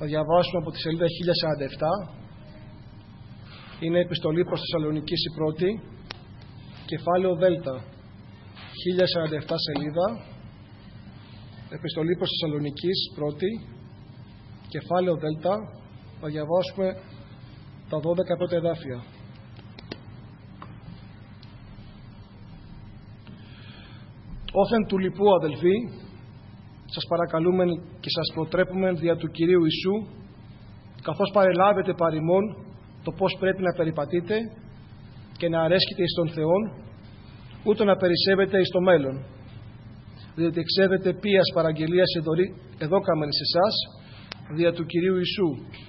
Θα διαβάσουμε από τη σελίδα 1047. Είναι επιστολή προς Θεσσαλονικής η πρώτη, κεφάλαιο Δέλτα. 1047 σελίδα. Επιστολή προς Θεσσαλονικής πρώτη, κεφάλαιο Δέλτα. Θα διαβάσουμε τα 12 πρώτα εδάφια. Όθεν του λοιπού, αδελφοί, σας παρακαλούμε και σας προτρέπουμε δια του Κυρίου Ιησού, καθώς παρελάβετε παρημών το πώς πρέπει να περιπατείτε και να αρέσκετε εις τον Θεόν, ούτω να περισσεύετε εις το μέλλον. Διότι εξέβετε ποίας παραγγελίας εδώ κάμεν σε εσάς, δια του Κυρίου Ιησού.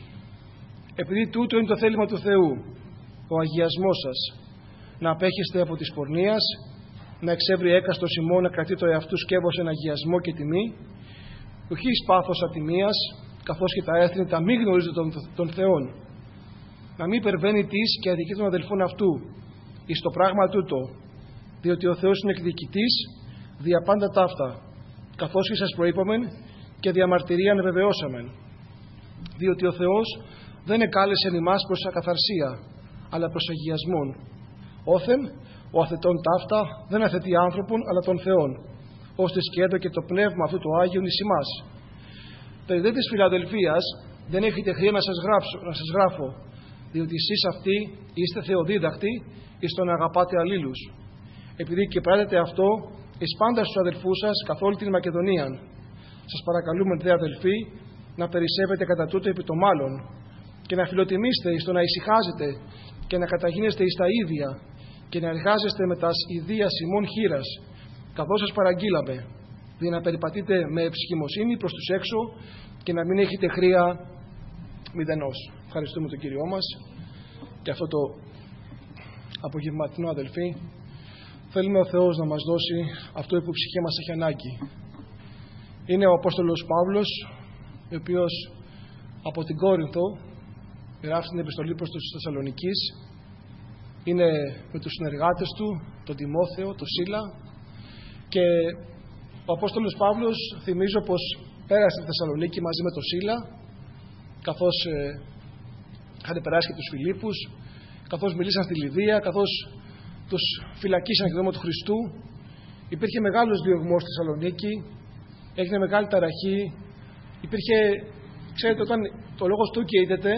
Επειδή τούτο είναι το θέλημα του Θεού, ο αγιασμός σας, να απέχεστε από της πορνείας, να εξεύρει έκαστος ημών να κρατεί το εαυτού σκεύος εν αγιασμό και τιμή, ουχή εις πάθος ατιμίας, καθώς και τα έθνη τα μη γνωρίζονται των Θεών, να μην υπερβαίνει της και αδικεί των αδελφών αυτού, εις το πράγμα τούτο, διότι ο Θεός είναι εκδικητής δια πάντα ταύτα, καθώς και σας προείπαμεν και δια μαρτυρίαν βεβαιώσαμεν, διότι ο Θεός δεν εκάλεσε εμάς προς ακαθαρσία, αλλά προς αγιασμόν. Όθεν, ο αθετών ταύτα δεν αθετεί άνθρωπον, αλλά των Θεών, ώστε σκέτο και το πνεύμα αυτού το Άγιον εις ημάς. Περί δε της Φιλαδελφίας δεν έχετε χρία να σας γράφω, διότι εσείς αυτοί είστε θεοδίδακτοι εις το να αγαπάτε αλλήλους. Επειδή και πράτετε αυτό εις πάντα στους αδελφούς σας καθ' όλη την Μακεδονία. Σας παρακαλούμε δε αδελφοί να περισσεύετε κατά τούτο επί το μάλλον και να φιλοτιμήσετε εις το να ησυχάζετε και να καταγίνεστε εις τα ίδια και να εργάζεστε με τας ιδίας ημών χείρας, καθώς σας παραγγείλαμε, για να περιπατείτε με ευσχημοσύνη προς τους έξω και να μην έχετε χρία μηδενός. Ευχαριστούμε τον Κύριό μας και αυτό το απογευματινό, αδελφοί. Θέλουμε ο Θεός να μας δώσει αυτό που η ψυχή μας έχει ανάγκη. Είναι ο Απόστολος Παύλος, ο οποίος από την Κόρινθο γράφει την επιστολή προς τους Θεσσαλονικής. Είναι με τους συνεργάτες του, τον Τιμόθεο, τον Σίλα, και ο Απόστολος Παύλος, θυμίζω πως πέρασε στη Θεσσαλονίκη μαζί με τον Σίλα, καθώς είχαν περάσει και τους Φιλίππους, καθώς μιλήσαν στη Λιδία, καθώς τους φυλακίσαν και το όνομα του Χριστού. Υπήρχε μεγάλος διωγμός στη Θεσσαλονίκη, έγινε μεγάλη ταραχή. Υπήρχε, ξέρετε, όταν το λόγος του καίγεται,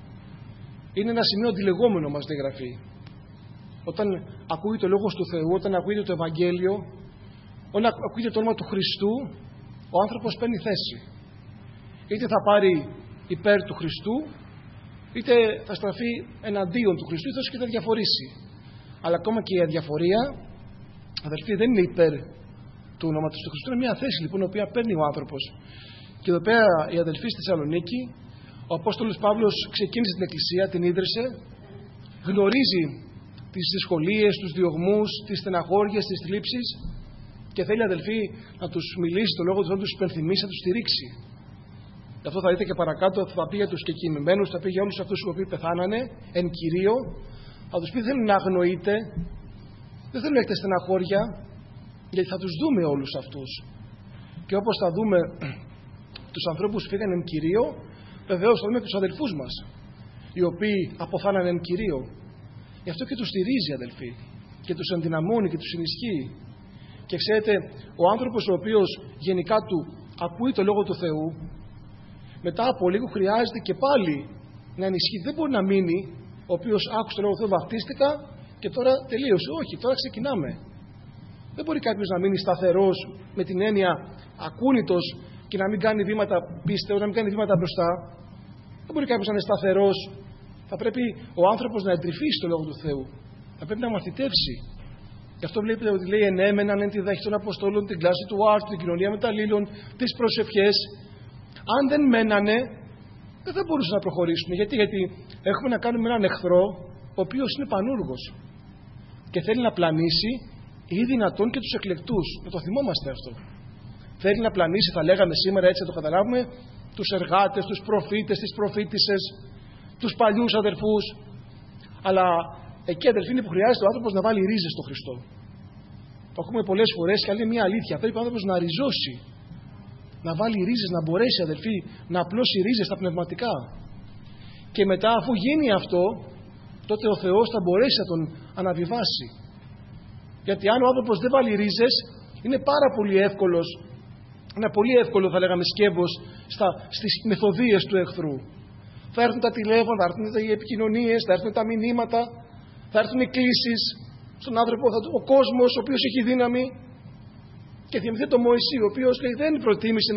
είναι ένα σημείο αντιλεγόμενο, μας λέει η Γραφή. Όταν ακούγεται ο λόγος του Θεού, όταν ακούγεται το Ευαγγέλιο, όταν ακούγεται το όνομα του Χριστού, ο άνθρωπος παίρνει θέση. Είτε θα πάρει υπέρ του Χριστού, είτε θα στραφεί εναντίον του Χριστού, είτε και θα διαφορήσει. Αλλά ακόμα και η αδιαφορία, αδελφοί, δεν είναι υπέρ του ονόματος του Χριστού. Είναι μια θέση λοιπόν, η οποία παίρνει ο άνθρωπος. Και εδώ πέρα οι αδελφοί στη Θεσσαλονίκη, ο Απόστολος Παύλος ξεκίνησε την Εκκλησία, την ίδρυσε, γνωρίζει τις δυσκολίες, τους διωγμούς, τις στεναχώριες, τις θλίψεις και θέλει, αδελφοί, να τους μιλήσει το λόγο του, να τους υπενθυμίσει, να τους στηρίξει. Γι' αυτό θα δείτε και παρακάτω, θα πει για τους κεκοιμημένους, θα πει για όλους αυτούς οι οποίοι πεθάνανε εν Κυρίω. Θα τους πει: δεν θέλουν να αγνοείτε, δεν θέλουν να έχετε στεναχώρια, γιατί θα τους δούμε όλους αυτούς. Και όπως θα δούμε τους ανθρώπους που φύγανε εν Κυρίω, βεβαίως θα δούμε και τους αδελφούς μας, οι οποίοι αποθάνανε εν Κυρίω. Γι' αυτό και τους στηρίζει, αδελφοί, και τους ενδυναμώνει και τους ενισχύει. Και ξέρετε, ο άνθρωπος ο οποίος γενικά του ακούει το λόγο του Θεού, μετά από λίγο χρειάζεται και πάλι να ενισχύει. Δεν μπορεί να μείνει ο οποίος άκουσε το λόγο του Θεού, βαπτίστηκα και τώρα τελείωσε. Όχι, τώρα ξεκινάμε. Δεν μπορεί κάποιος να μείνει σταθερός με την έννοια ακούνητος και να μην κάνει βήματα πίστεως, να μην κάνει βήματα μπροστά. Δεν μπορεί κάποιος να είναι σταθερός. Θα πρέπει ο άνθρωπος να εντρυφήσει το λόγο του Θεού. Θα πρέπει να μαθητεύσει. Γι' αυτό βλέπετε ότι λέει: ενέμεναν εν τη δέχη των Αποστόλων, την κλάση του άρθρου, την κοινωνία με τα αλλήλων, τις προσευχές. Αν δεν μένανε, δεν θα μπορούσαν να προχωρήσουν. Γιατί έχουμε να κάνουμε έναν εχθρό, ο οποίος είναι πανούργος και θέλει να πλανήσει ή δυνατόν και τους εκλεκτούς. Να το θυμόμαστε αυτό. Θέλει να πλανήσει, θα λέγαμε σήμερα, έτσι να το καταλάβουμε, τους εργάτες, τους προφήτες, τις προφήτισσες, τους παλιούς αδερφούς. Αλλά εκεί, αδελφοί, είναι που χρειάζεται ο άνθρωπος να βάλει ρίζες στο Χριστό. Το ακούμε πολλές φορές και άλλη μια αλήθεια. Πρέπει ο άνθρωπος να ριζώσει. να βάλει ρίζες, να μπορέσει, αδελφοί, να απλώσει ρίζες στα πνευματικά. Και μετά, αφού γίνει αυτό, τότε ο Θεός θα μπορέσει να τον αναβιβάσει. Γιατί αν ο άνθρωπος δεν βάλει ρίζες, είναι πάρα πολύ εύκολος, ένα πολύ εύκολο θα λέγαμε σκεύος στις μεθοδίες του εχθρού. Θα έρθουν τα τηλέφωνα, θα έρθουν οι επικοινωνίες, θα έρθουν τα μηνύματα, θα έρθουν οι κλήσεις στον άνθρωπο, ο κόσμος ο οποίος έχει δύναμη. Και θυμηθείτε τον Μωυσή, ο οποίος δεν προτίμησε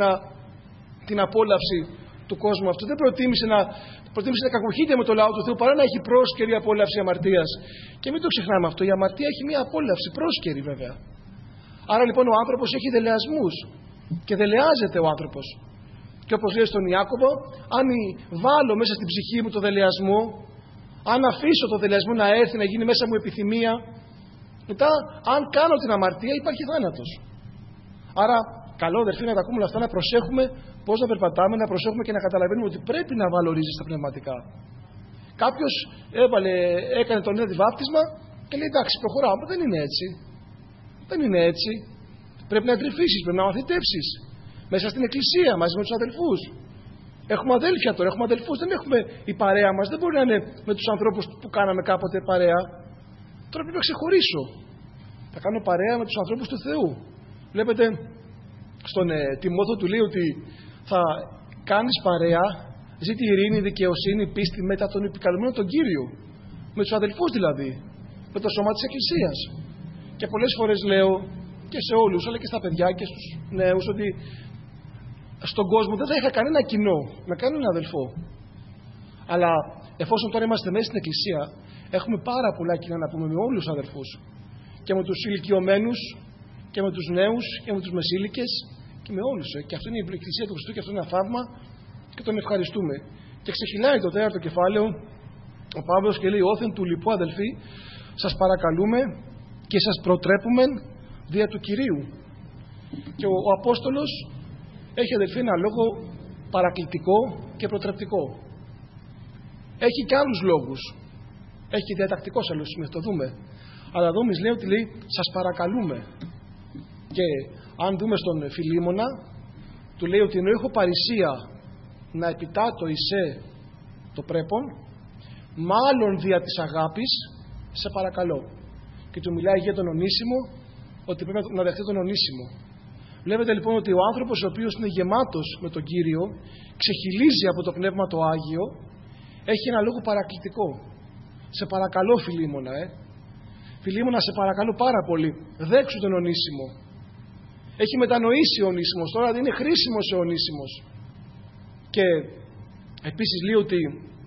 την απόλαυση του κόσμου αυτού, δεν προτίμησε να κακοχείται με το λαό του Θεού παρά να έχει πρόσκαιρη απόλαυση αμαρτίας. Και μην το ξεχνάμε αυτό, η αμαρτία έχει μια απόλαυση πρόσκαιρη βέβαια. Άρα λοιπόν ο άνθρωπος έχει δελεασμούς και δελεάζεται ο άνθρωπος. Και όπως λέει στον Ιάκωβο, αν βάλω μέσα στην ψυχή μου το δελεασμό, αν αφήσω το δελεασμό να έρθει, να γίνει μέσα μου επιθυμία, μετά αν κάνω την αμαρτία υπάρχει θάνατος. Άρα καλό αδερφοί να τα ακούμε όλα αυτά, να προσέχουμε πώς να περπατάμε, να προσέχουμε και να καταλαβαίνουμε ότι πρέπει να βαλωρίζει στα πνευματικά. Κάποιος έκανε το νέο βάπτισμα και λέει εντάξει προχωράω, δεν είναι έτσι. Δεν είναι έτσι. Πρέπει να τρυφήσεις, πρέπει να μαθητεύσεις. Μέσα στην εκκλησία, μαζί με τους αδελφούς. Έχουμε αδέλφια τώρα, έχουμε αδελφούς, δεν έχουμε η παρέα μας, δεν μπορεί να είναι με τους ανθρώπους που κάναμε κάποτε παρέα. Τώρα πρέπει να ξεχωρίσω. Θα κάνω παρέα με τους ανθρώπους του Θεού. Βλέπετε, στον Τιμόθεο του λέει ότι θα κάνεις παρέα, ζήτη ειρήνη, δικαιοσύνη, πίστη μετά τον επικαλούμενο τον Κύριο. Με τους αδελφούς δηλαδή, με το σώμα της Εκκλησίας. Και πολλές φορές λέω και σε όλους, αλλά και στα παιδιά και στους νέους, ότι στον κόσμο δεν θα είχα κανένα κοινό, με κανέναν αδελφό. Αλλά εφόσον τώρα είμαστε μέσα στην Εκκλησία, έχουμε πάρα πολλά κοινά να πούμε με όλους τους αδελφούς. Και με τους ηλικιωμένους, και με τους νέους, και με τους μεσήλικες, και με όλους. Και αυτή είναι η Εκκλησία του Χριστού, και αυτό είναι ένα θαύμα, και τον ευχαριστούμε. Και ξεχυλάει το 4ο κεφάλαιο ο Παύλος και λέει: Όθεν του λοιπού αδελφοί, σας παρακαλούμε και σας προτρέπουμε δια του Κυρίου. Και ο Απόστολος έχει αδελφοί ένα λόγο παρακλητικό και προτρεπτικό. Έχει και άλλους λόγους. Έχει και διατακτικός άλλους, με το δούμε. Αλλά εδώ μας λέει ότι λέει σας παρακαλούμε. Και αν δούμε στον Φιλίμωνα, του λέει ότι ενώ έχω παρησία να επιτάτω εισέ το πρέπον, μάλλον δια της αγάπης σε παρακαλώ. Και του μιλάει για τον Ονήσιμο, ότι πρέπει να δεχτεί τον Ονήσιμο. Βλέπετε λοιπόν ότι ο άνθρωπος ο οποίος είναι γεμάτος με τον Κύριο, ξεχυλίζει από το Πνεύμα το Άγιο, έχει ένα λόγο παρακλητικό. Σε παρακαλώ Φιλίμωνα, Φιλίμωνα, σε παρακαλώ πάρα πολύ, δέξου τον Ονήσιμο. Έχει μετανοήσει ο Ονήσιμος, τώρα δεν είναι χρήσιμος ο Ονήσιμος. Και επίσης λέει ότι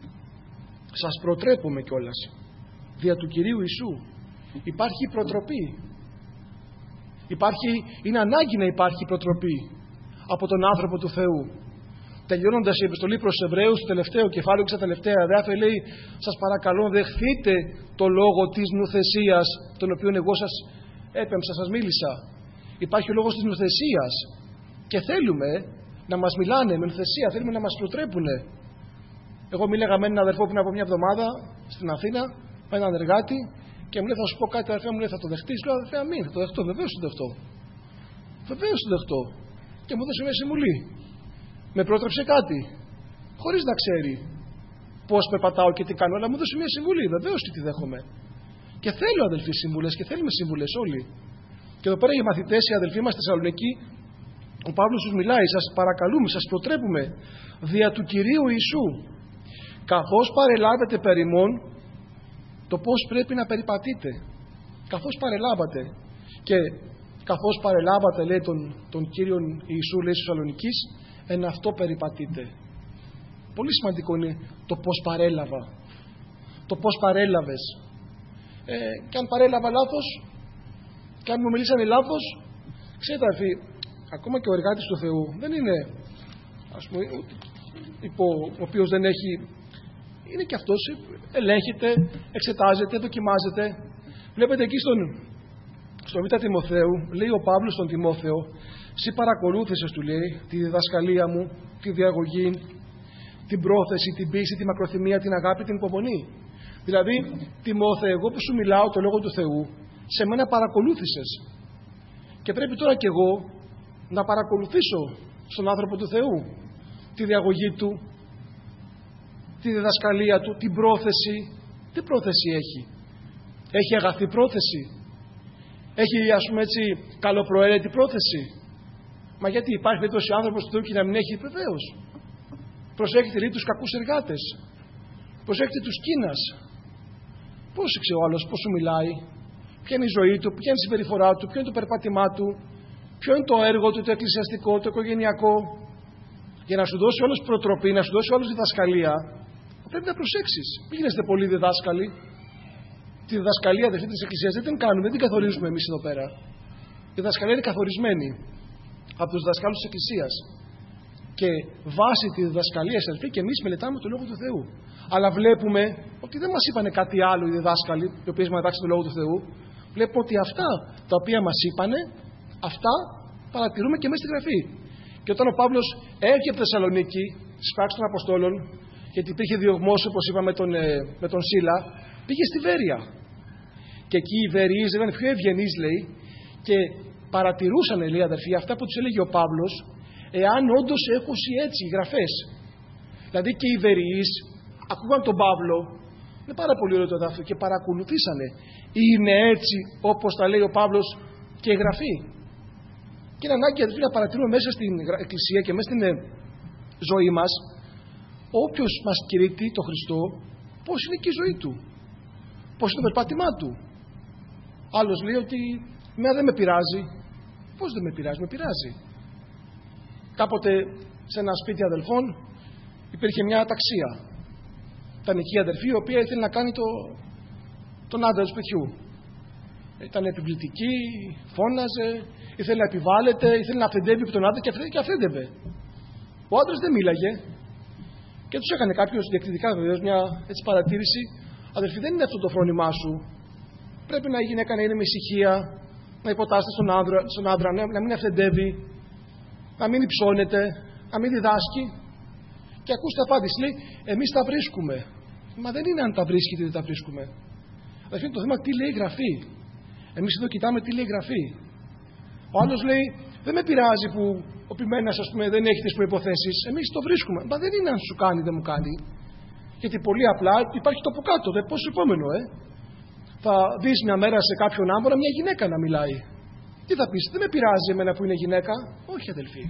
σας προτρέπουμε κιόλας δια του Κυρίου Ιησού. Υπάρχει προτροπή. Είναι ανάγκη να υπάρχει προτροπή από τον άνθρωπο του Θεού. Τελειώνοντας η επιστολή προς τους Εβραίους, το τελευταίο κεφάλαιο και στα τελευταία εδάφια λέει: σας παρακαλώ, δεχθείτε το λόγο της νουθεσίας, τον οποίο εγώ σας έπεμψα, σας μίλησα. Υπάρχει ο λόγος της νουθεσίας και θέλουμε να μας μιλάνε με νουθεσία, θέλουμε να μας προτρέπουνε. Εγώ μίλαγα με έναν αδερφό πριν από μια εβδομάδα στην Αθήνα, με έναν εργάτη, και μου λέει: θα σου πω κάτι, αδερφέ μου, λέει: θα το δεχτείς? Λέω: αδερφέ, αμήν, θα το δεχτώ, βεβαίως το δεχτώ. Βεβαίως το δεχτώ. Και μου έδωσε μια συμβουλή. Με πρότρεψε κάτι, χωρίς να ξέρει πώς περπατάω και τι κάνω, αλλά μου έδωσε μια συμβουλή. Βεβαίως και τη δέχομαι. Και θέλω αδελφοί συμβουλές, και θέλουμε συμβουλές όλοι. Και εδώ πέρα οι μαθητές, οι αδελφοί μας στη Θεσσαλονίκη, ο Παύλος τους μιλάει: σας παρακαλούμε, σας προτρέπουμε δια του Κυρίου Ιησού, καθώς παρελάβετε περιμών το πώς πρέπει να περιπατείτε. Καθώς παρελάβατε. Και καθώς παρελάβατε, λέει, τον Κύριον Ιησού, λέει, στους Θεσσαλονικής, εν αυτό περιπατείτε. Πολύ σημαντικό είναι το πώς παρέλαβα. Το πώς παρέλαβες. Και αν παρέλαβα λάθος, και αν μου μιλήσανε λάθος, ξέρετε αδελφοί, ακόμα και ο εργάτης του Θεού δεν είναι, ας πούμε, ο οποίος δεν έχει, είναι και αυτός, ελέγχεται, εξετάζεται, δοκιμάζεται. Βλέπετε εκεί στο Β' Τιμοθέου, λέει ο Παύλος στον Τιμόθεο: «Συ παρακολούθησες», του λέει, «τη διδασκαλία μου, τη διαγωγή, την πρόθεση, την πίστη, τη μακροθυμία, την αγάπη, την υπομονή». Δηλαδή, Τιμόθεε, εγώ που σου μιλάω το Λόγο του Θεού, σε μένα παρακολούθησες. Και πρέπει τώρα κι εγώ να παρακολουθήσω στον άνθρωπο του Θεού? Τη διαγωγή του, τη διδασκαλία του, την πρόθεση. Τι πρόθεση έχει? Έχει αγαθή πρόθεση? Έχει, ας πούμε έτσι, καλοπροαίρετη πρόθεση? Μα γιατί υπάρχει περίπτωση ο άνθρωπος του Θεού και να μην έχει? Βεβαίως. Προσέχετε λίγο τους κακούς εργάτες. Προσέχετε τους Κίνας. Πρόσεξε ο άλλος πώς σου μιλάει, ποια είναι η ζωή του, ποια είναι η συμπεριφορά του, ποιο είναι το περπάτημά του, ποιο είναι το έργο του, το εκκλησιαστικό, το οικογενειακό. Για να σου δώσει όλος προτροπή, να σου δώσει όλος διδασκαλία, πρέπει να προσέξεις. Μην γίνεστε πολλοί διδάσκαλοι. Τη διδασκαλία της Εκκλησίας δεν την κάνουμε, δεν την καθορίζουμε εμείς εδώ πέρα. Η διδασκαλία είναι καθορισμένη από τους διδασκάλους της Εκκλησίας. Και βάσει τη διδασκαλία, αδελφοί, και εμείς μελετάμε το Λόγο του Θεού. Αλλά βλέπουμε ότι δεν μας είπανε κάτι άλλο οι διδάσκαλοι, οι οποίοι μας μετάξαν το Λόγο του Θεού. Βλέπουμε ότι αυτά τα οποία μας είπανε, αυτά παρατηρούμε και μέσα στη Γραφή. Και όταν ο Παύλος έρχεται από Θεσσαλονίκη, στις πράξεις των Αποστόλων, γιατί υπήρχε διωγμός, όπως είπαμε, με τον Σίλα, πήγε στη Βέρεια. Και εκεί οι Βερείς ήταν πιο ευγενείς, λέει, και παρατηρούσαν, λέει, αδερφοί, αυτά που τους έλεγε ο Παύλος, εάν όντως έχουν έτσι οι γραφές. Δηλαδή και οι Βερείς ακούγαν τον Παύλο, είναι πάρα πολύ ωραίο το εδάφιο, και παρακολουθήσανε. Είναι έτσι όπως τα λέει ο Παύλος και η Γραφή? Και είναι ανάγκη, αδελφοί, να παρατηρούμε μέσα στην Εκκλησία και μέσα στην ζωή μας, όποιος μας κηρύττει το Χριστό, πώς είναι και η ζωή του, πώς είναι το περπάτημά του. Άλλος λέει ότι δεν με πειράζει. Πώς δεν με πειράζει? Με πειράζει. Κάποτε σε ένα σπίτι αδελφών υπήρχε μια αταξία. Ήταν εκεί η αδερφή, η οποία ήθελε να κάνει τον άντρα του σπιτιού. Ήταν επιβλητική, φώναζε, ήθελε να επιβάλλεται, ήθελε να αυθεντεύει από τον άντρα και αυθέντευε. Ο άντρας δεν μίλαγε και τους έκανε κάποιος διακριτικά, βεβαίως, μια έτσι παρατήρηση. Αδερφή, δεν είναι αυτό το φρόνημά σου. Πρέπει η γυναίκα να είναι με ησυχία, να υποτάσσεται στον άντρα, να μην αυθεντεύει, να μην υψώνεται, να μην διδάσκει. Και ακούστε απάντηση, λέει, εμείς τα βρίσκουμε. Μα δεν είναι αν τα βρίσκει ή δεν τα βρίσκουμε. Δηλαδή είναι το θέμα τι λέει η Γραφή. Εμείς εδώ κοιτάμε τι λέει η Γραφή. Ο άλλος λέει, δεν με πειράζει που ο ποιμένας, ας πούμε, δεν έχει τις προϋποθέσεις. Εμείς το βρίσκουμε. Μα δεν είναι αν σου κάνει ή δεν μου κάνει. Γιατί πολύ απλά υπάρχει το από κάτω. Πώς επόμενο, θα δεις μια μέρα σε κάποιον άμπορα μια γυναίκα να μιλάει. Τι θα πεις? Δεν με πειράζει εμένα που είναι γυναίκα? Όχι, αδελφοί.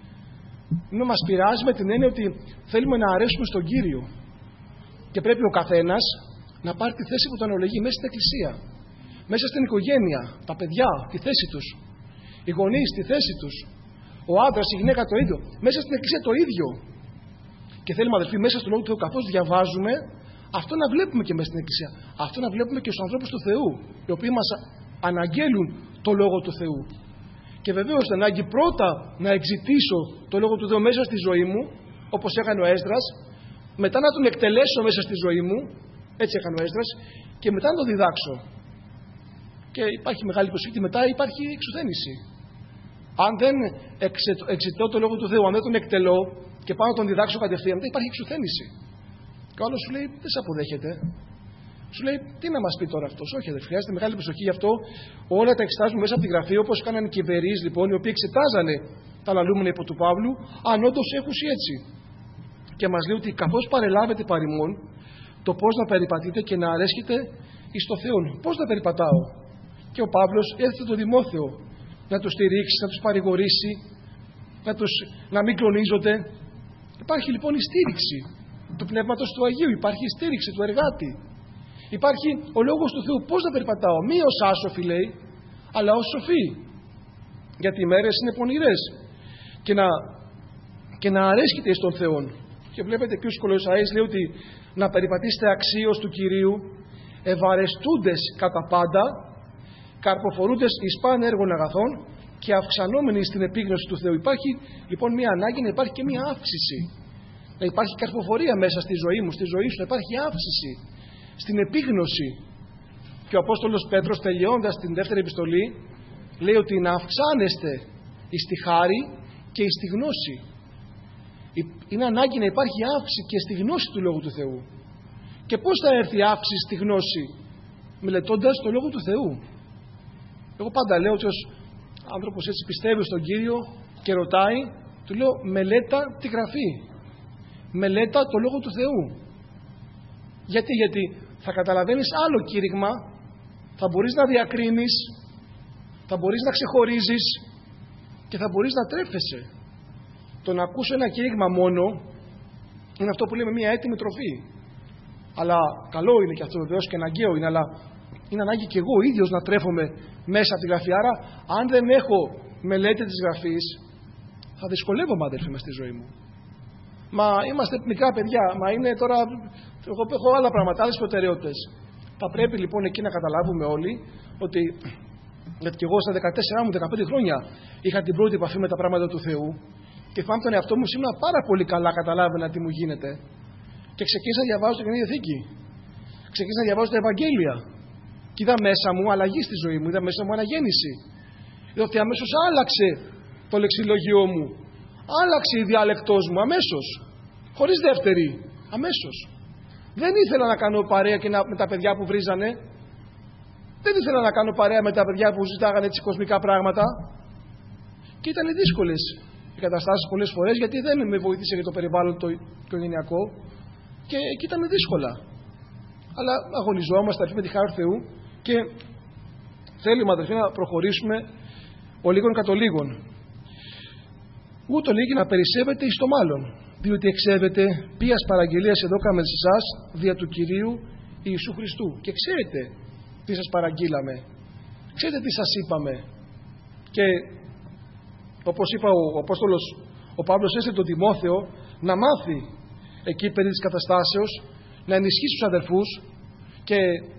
Μας πειράζει με την έννοια ότι θέλουμε να αρέσουμε στον Κύριο. Και πρέπει ο καθένας να πάρει τη θέση που τον αναλογεί μέσα στην Εκκλησία, μέσα στην οικογένεια, τα παιδιά, τη θέση τους, οι γονείς, τη θέση τους, ο άντρας, η γυναίκα το ίδιο, μέσα στην Εκκλησία το ίδιο. Και θέλουμε, αδελφοί, μέσα στο Λόγο του Θεού, καθώς διαβάζουμε, αυτό να βλέπουμε και μέσα στην Εκκλησία. Αυτό να βλέπουμε και στους ανθρώπους του Θεού, οι οποίοι μας αναγγέλουν το Λόγο του Θεού. Και βεβαίως την ανάγκη πρώτα να εξητήσω το Λόγο του Θεού μέσα στη ζωή μου, όπως έκανε ο Έσδρας, μετά να τον εκτελέσω μέσα στη ζωή μου, έτσι έκανε ο Έσδρας, και μετά να τον διδάξω. Και υπάρχει μεγάλη προσοχή, και μετά υπάρχει εξουθένηση. Αν δεν εξητώ το Λόγο του Θεού, αν δεν τον εκτελώ και πάω να τον διδάξω κατευθείαν, δεν υπάρχει εξουθένηση. Και ο άλλος σου λέει, δεν σε αποδέχεται. Σου λέει, τι να μας πει τώρα αυτός? Όχι, δεν χρειάζεται μεγάλη προσοχή γι' αυτό. Όλα τα εξετάζουμε μέσα από τη Γραφή, όπως κάνανε και οι Βερείς, λοιπόν, οι οποίοι εξετάζανε τα λαλούμενα υπό του Παύλου, αν όντως έχουν έτσι. Και μας λέει ότι καθώς παρελάβετε παρημών, το πώς να περιπατείτε και να αρέσκετε εις το Θεόν. Πώς να περιπατάω? Και ο Παύλος έθετε τον Τιμόθεο να τους στηρίξει, να τους παρηγορήσει, να μην κλονίζονται. Υπάρχει λοιπόν η στήριξη του Πνεύματος του Αγίου, υπάρχει η στήριξη του εργάτη. Υπάρχει ο Λόγος του Θεού. Πώς να περπατάω? Μη ως άσοφοι, λέει, αλλά ως σοφοί. Γιατί οι μέρες είναι πονηρές. Και να αρέσκεται εις τον Θεόν. Και βλέπετε και στους Κολοσσαείς λέει ότι να περιπατήσετε αξίως του Κυρίου, ευαρεστούντες κατά πάντα, καρποφορούντες εις παν έργων αγαθών και αυξανόμενοι στην επίγνωση του Θεού. Υπάρχει λοιπόν μια ανάγκη να υπάρχει και μια αύξηση. Να υπάρχει καρποφορία μέσα στη ζωή μου, στη ζωή σου, να υπάρχει αύξηση στην επίγνωση. Και ο Απόστολος Πέτρος, τελειώντας την δεύτερη επιστολή, λέει ότι να αυξάνεστε εις τη χάρη και εις τη γνώση. Είναι ανάγκη να υπάρχει αύξηση και στη γνώση του Λόγου του Θεού. Και πώς θα έρθει η αύξηση στη γνώση? Μελετώντας το Λόγο του Θεού. Εγώ πάντα λέω ότι ως άνθρωπος έτσι πιστεύει στον Κύριο και ρωτάει, Του λέω μελέτα τη Γραφή. Μελέτα το Λόγο του Θεού. Γιατί θα καταλαβαίνεις άλλο κήρυγμα, θα μπορείς να διακρίνεις, θα μπορείς να ξεχωρίζεις και θα μπορείς να τρέφεσαι. Το να ακούσω ένα κήρυγμα μόνο είναι αυτό που λέμε μια έτοιμη τροφή. Αλλά καλό είναι και αυτό βεβαίως και αναγκαίο είναι, αλλά είναι ανάγκη και εγώ ίδιος να τρέφομαι μέσα από τη Γραφή. Άρα, αν δεν έχω μελέτη της Γραφής, θα δυσκολεύομαι, αδελφοί, μες στη ζωή μου. Μα είμαστε μικρά παιδιά, μα είναι τώρα. Εγώ έχω άλλα πράγματα, άλλες προτεραιότητες. Θα πρέπει λοιπόν εκεί να καταλάβουμε όλοι ότι. Γιατί και εγώ στα 14 μου, 15 χρόνια είχα την πρώτη επαφή με τα πράγματα του Θεού και θυμάμαι τον εαυτό μου σήμερα πάρα πολύ καλά καταλάβαινα τι μου γίνεται. Και ξεκίνησα να διαβάζω την Καινή Διαθήκη. Ξεκίνησα να διαβάζω τα Ευαγγέλια. Και είδα μέσα μου αλλαγή στη ζωή μου, είδα μέσα μου αναγέννηση. Είδα ότι αμέσως άλλαξε το λεξιλόγιό μου. Άλλαξε η διάλεκτός μου αμέσως. Χωρίς δεύτερη. Αμέσως. Δεν ήθελα να κάνω παρέα και με τα παιδιά που βρίζανε. Δεν ήθελα να κάνω παρέα με τα παιδιά που ζητάγανε έτσι κοσμικά πράγματα. Και ήταν δύσκολες οι καταστάσεις πολλές φορές, γιατί δεν με βοήθησε για το περιβάλλον το οικογενειακό. Και εκεί ήταν δύσκολα. Αλλά αγωνιζόμαστε με τη χάρη του Θεού και θέλουμε, αδελφοί, να προχωρήσουμε ο λίγον κατ' ο λίγον. Ούτω λίγη να περισσεύετε εις το μάλλον, διότι εξέβετε ποιας παραγγελίας εδώ κάμεν σε εσάς δια του Κυρίου Ιησού Χριστού. Και ξέρετε τι σας παραγγείλαμε, ξέρετε τι σας είπαμε. Και όπως είπα ο Απόστολος ο Παύλος έστειλε τον Τιμόθεο να μάθει εκεί περί της καταστάσεως, να ενισχύσει τους αδερφούς. Και